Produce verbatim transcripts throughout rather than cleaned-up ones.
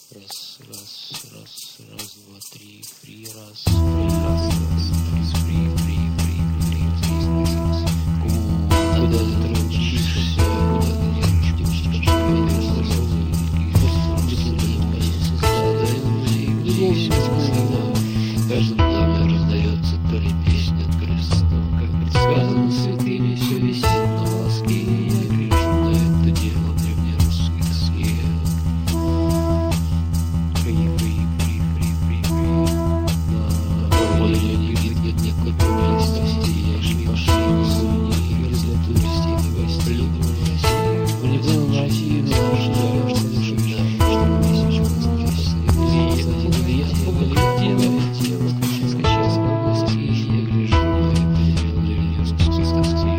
Раз, раз, раз, раз, два, три, фри, раз, фри, раз, раз, раз, фри, фри, фри, фри, фри, раз. Куда ты учишься, куда ты держишь, каждым днем раздается то ли песня от крестов, как предсказано святыми, все висит на волоске, и я гляжу на это дело древнерусской тоске. Фри, фри, фри, фри, фри, фри. На воле нет, нет никакой поблизости, я же пошли на сувениры для туристов и гостей в России. Влюблен в Россию, но ждал, что душу ждал, что тысячу воскресенных дней. Я полетела, тело, скачала на волоски, я гляжу на это дело древнерусской тоске.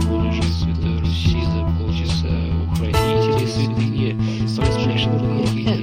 Yeah.